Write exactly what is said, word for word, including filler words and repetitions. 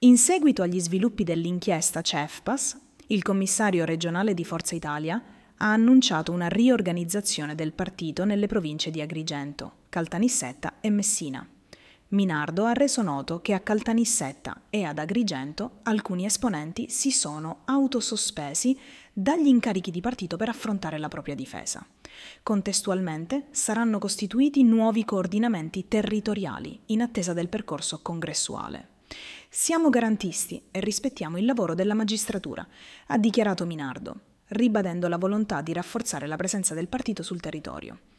In seguito agli sviluppi dell'inchiesta Cefpas, il commissario regionale di Forza Italia ha annunciato una riorganizzazione del partito nelle province di Agrigento, Caltanissetta e Messina. Minardo ha reso noto che a Caltanissetta e ad Agrigento alcuni esponenti si sono autosospesi dagli incarichi di partito per affrontare la propria difesa. Contestualmente saranno costituiti nuovi coordinamenti territoriali in attesa del percorso congressuale. Siamo garantisti e rispettiamo il lavoro della magistratura, ha dichiarato Minardo, ribadendo la volontà di rafforzare la presenza del partito sul territorio.